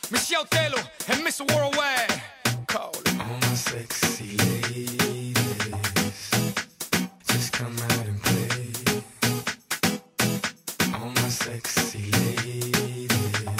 Michelle Taylor and Mr. Worldwide. Call it. All my sexy ladies, just come out and play. All my sexy ladies,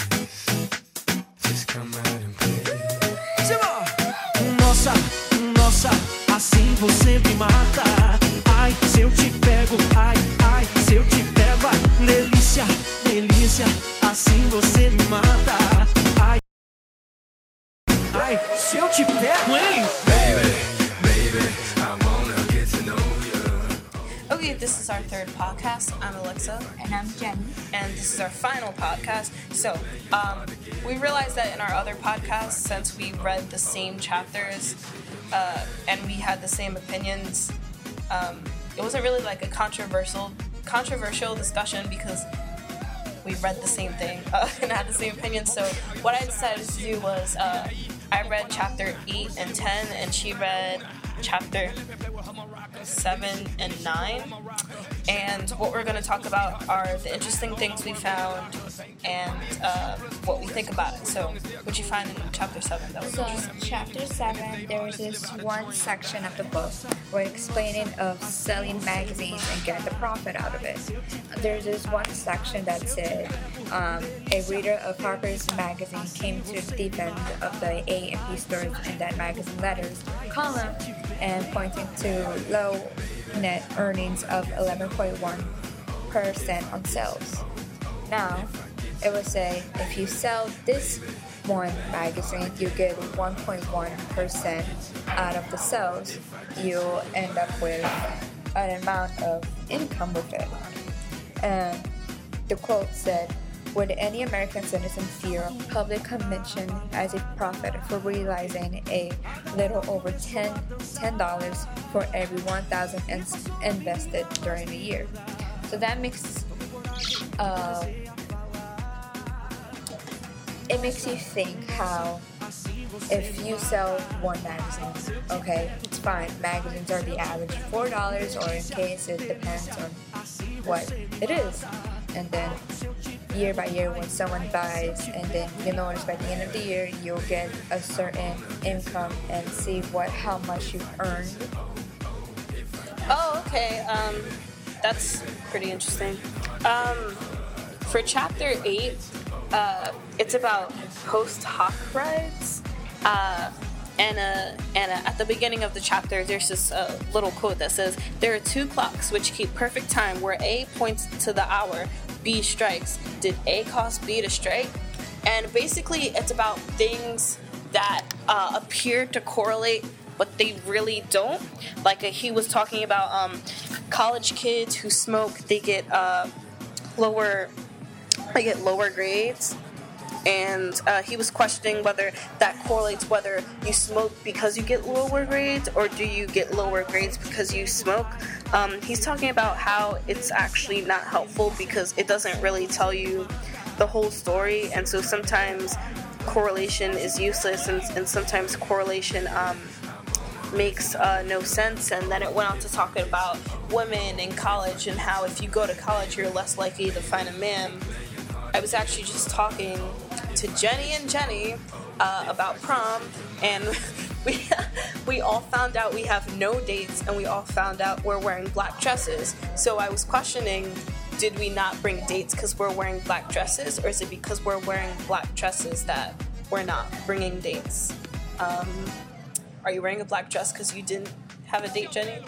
just come out and play. Nossa, nossa, assim você me mata. Ai, se eu te pego, ai, ai, se eu te pego, ai, delícia, delícia, assim você me mata. Ai, ai, se eu te pego, hein? Okay, this is our third podcast. I'm Alexa. And I'm Jenny. And this is our final podcast. So, we realized that in our other podcasts, since we read the same chapters and we had the same opinions, it wasn't really like a controversial discussion because we read the same thing and had the same opinion. So what I decided to do was I read chapter 8 and 10, and she read chapter 7 and 9. And what we're going to talk about are the interesting things we found and what we think about it. So what'd you find in chapter 7 that was So interesting? in chapter 7, there's this one section of the book where explaining of selling magazines and getting the profit out of it. There's this one section that said a reader of Harper's Magazine came to the deep end of the A and B stores in that magazine letters column and pointing to low net earnings of 11.1% on sales. Now, it would say if you sell this one magazine, you get 1.1% out of the sales. You'll end up with an amount of income with it. And the quote said, would any American citizen fear public conviction as a profit for realizing a little over $10 for every 1,000 invested during a year? So that makes it makes you think how if you sell one magazine, okay, it's fine. Magazines are the average $4, or in case it depends on what it is. And then year by year when someone buys, and then you notice by the end of the year you'll get a certain income and see how much you've earned. Oh, okay. That's pretty interesting. For chapter 8, it's about post hoc rides. And at the beginning of the chapter, there's this little quote that says, "There are two clocks which keep perfect time where A points to the hour, B strikes. Did A cause B to strike?" And basically, it's about things that appear to correlate, but they really don't. Like he was talking about college kids who smoke, they get lower grades. And he was questioning whether that correlates whether you smoke because you get lower grades or do you get lower grades because you smoke. He's talking about how it's actually not helpful because it doesn't really tell you the whole story, and so sometimes correlation is useless and sometimes correlation makes no sense. And then it went on to talk about women in college and how if you go to college you're less likely to find a man. I was actually just talking to Jenny about prom, and we all found out we have no dates, and we all found out we're wearing black dresses. So I was questioning, did we not bring dates because we're wearing black dresses, or is it because we're wearing black dresses that we're not bringing dates? Are you wearing a black dress because you didn't have a date, Jenny?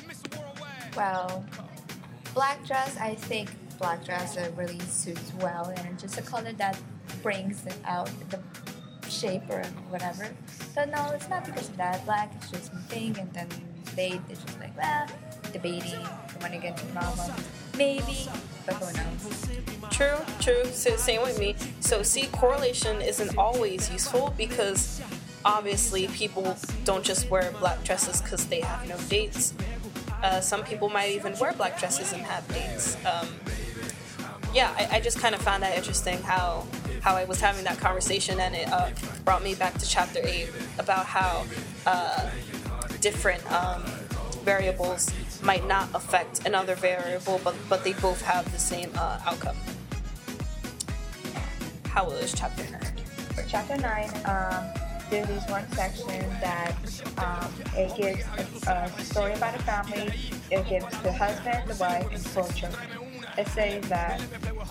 Well, black dress, I think black dress really suits well, and it's just a color that brings out the shape or whatever. So no, it's not because of that. Black is just my thing, and then they just like, debating. I want to get into drama. Maybe, but who knows? True. So, same with me. So see, correlation isn't always useful because obviously people don't just wear black dresses because they have no dates. Some people might even wear black dresses and have dates. I just kind of found that interesting how I was having that conversation, and it brought me back to chapter 8 about how different variables might not affect another variable, but they both have the same outcome. How was chapter 9? for chapter 9, there's this one section that it gives a story about a family. It gives the husband, the wife, and 4 children. It says that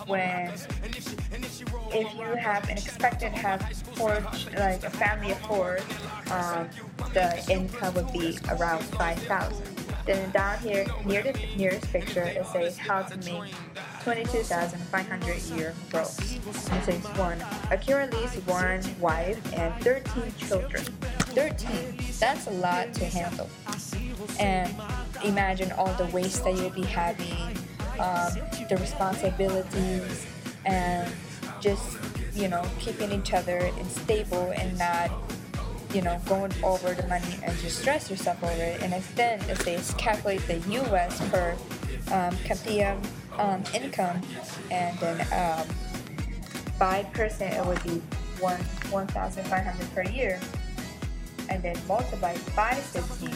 if you have an expected have 4, like a family of 4, the income would be around 5,000. Then down here, near the nearest picture, it says how to make 22,500 a year gross. And it says 1. Acquire at least 1 wife and 13 children. 13. That's a lot to handle. And imagine all the waste that you'll be having, the responsibilities, and just, keeping each other stable and not, going over the money and just stress yourself over it. And then it says calculate the U.S. per capita income, and then by person it would be 1,500 per year, and then multiply by 15,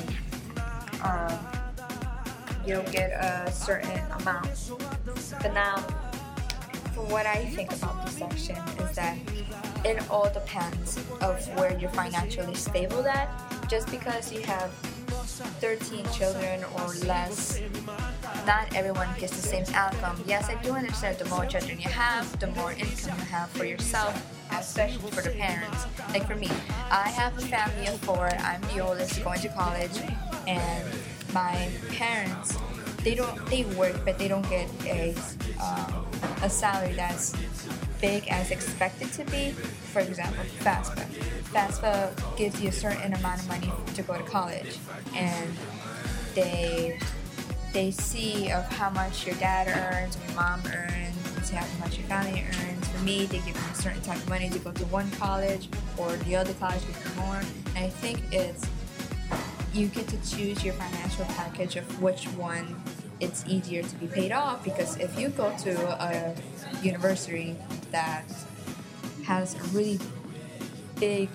you'll get a certain amount. But now, for what I think about this section is that it all depends of where you're financially stable at. Just because you have 13 children or less, not everyone gets the same outcome. Yes, I do understand the more children you have, the more income you have for yourself, especially for the parents. Like for me, I have a family of 4. I'm the oldest going to college, and my parents, they work, but they don't get a salary that's big as expected to be. For example, FAFSA. FAFSA gives you a certain amount of money to go to college, and they see of how much your dad earns, or your mom earns, and see how much your family earns. For me, they give me a certain type of money to go to one college, or the other college with more. And I think you get to choose your financial package of which one it's easier to be paid off, because if you go to a university that has a really big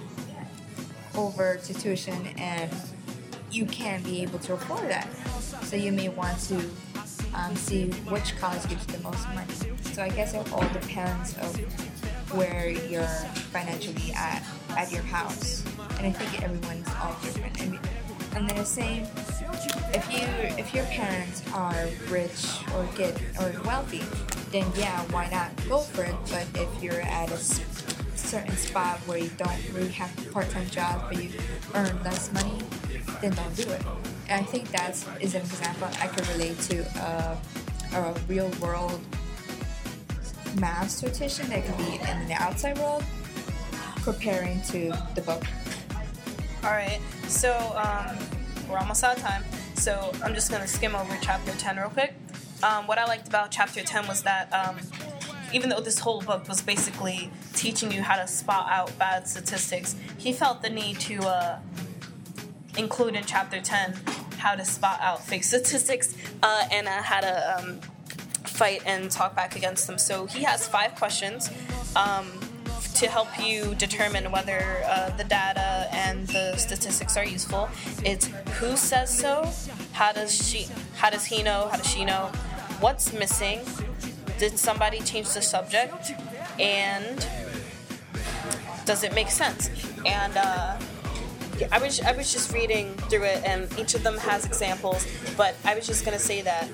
over tuition and you can't be able to afford that, so you may want to see which college gives you the most money. So I guess it all depends of where you're financially at your house, and I think everyone's all different. And then the same, if your parents are rich or wealthy, then yeah, why not go for it? But if you're at a certain spot where you don't really have a part-time job but you earn less money, then don't do it. And I think that is an example I could relate to a real world math statistician that could be in the outside world preparing to the book. Alright, so we're almost out of time, so I'm just going to skim over chapter 10 real quick. What I liked about chapter 10 was that even though this whole book was basically teaching you how to spot out bad statistics, he felt the need to include in chapter 10 how to spot out fake statistics and how to fight and talk back against them. So he has 5 questions to help you determine whether the data and the statistics are useful. It's who says so, how does he know, how does she know, what's missing, did somebody change the subject, and does it make sense? And I was just reading through it, and each of them has examples, but I was just gonna say that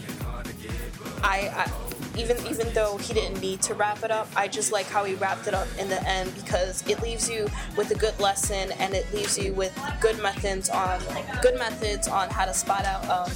I even though he didn't need to wrap it up, I just like how he wrapped it up in the end, because it leaves you with a good lesson, and it leaves you with good methods on how to spot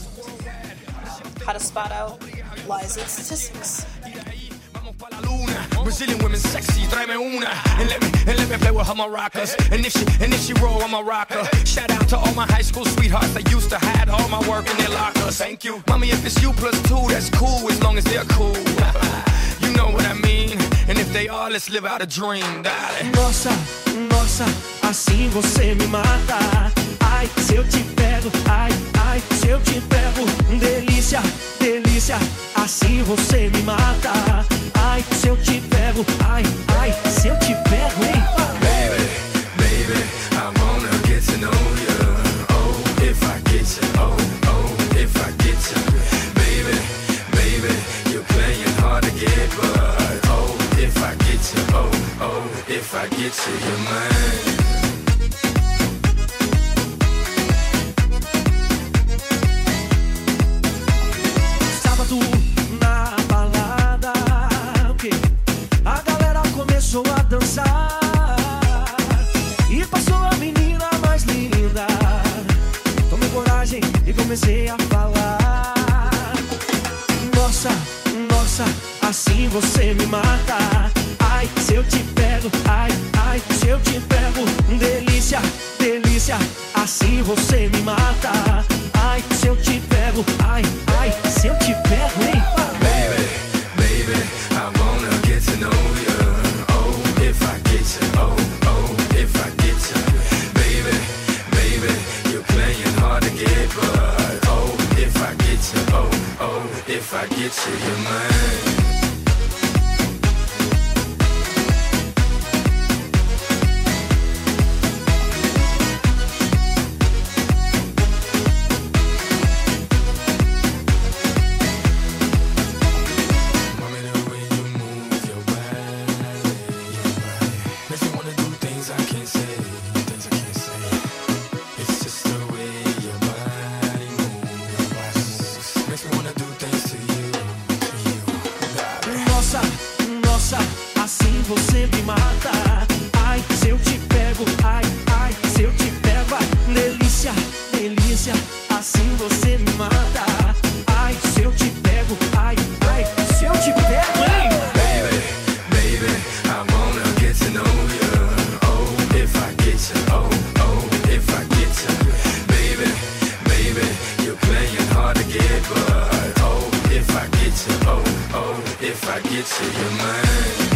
out lies and statistics. Brazilian women sexy, tráeme una and let me play with her maracas. And if she roll, I'm a rocker. Shout out to all my high school sweethearts that used to hide all my work in their lockers. Thank you, mommy. If it's you plus 2, that's cool as long as they're cool. You know what I mean? And if they are, let's live out a dream, darling. Nossa, assim você me mata. Ai, se eu te pego, ai, se eu te pego. Delícia, assim você me mata. Ai, se eu te pego, ai, se eu te pego, hein? Baby, I wanna get to know you. Oh, if I get you, oh, if I get you. Baby, you're playing hard to get, but oh, if I get you, oh. oh, if I get to your mind. Sábado na balada, okay. A galera começou a dançar e passou a menina mais linda. Tomei coragem e comecei a falar. Nossa, nossa, assim você me mata. Ai, se eu te pego, ai, ai, se eu te pego. Delícia, delícia, assim você me mata. Ai, se eu te pego, ai, ai, se eu te pego, hein? Baby, baby, I wanna get to know you. Oh, if I get you, oh, oh, if I get you. Baby, baby, you're playing hard to get, but oh, if I get you, oh, oh, if I get you, you're mine. Nossa, nossa, assim você me mata. Ai, se eu te pego, ai, ai, se eu te pego. Ai, delícia, delícia, assim você me mata. Ai, se eu te pego, ai, ai, se eu te pego, hein? Baby, baby, I wanna get to know you. Oh, if I get you, oh, oh, if I get you. Baby, baby, you're playing hard to get, but oh, if I get you, oh, oh, if I get you, you're mine.